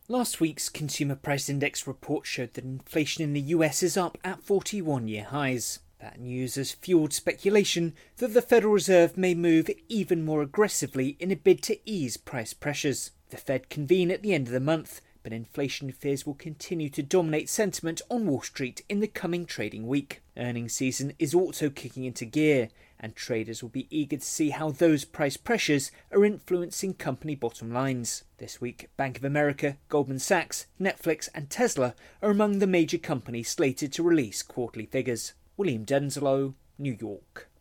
Last week's Consumer Price Index report showed that inflation in the US is up at 41-year highs. That news has fueled speculation that the Federal Reserve may move even more aggressively in a bid to ease price pressures. The Fed convene at the end of the month, but inflation fears will continue to dominate sentiment on Wall Street in the coming trading week. Earnings season is also kicking into gear, and traders will be eager to see how those price pressures are influencing company bottom lines. This week, Bank of America, Goldman Sachs, Netflix and Tesla are among the major companies slated to release quarterly figures. William Denslow, New York.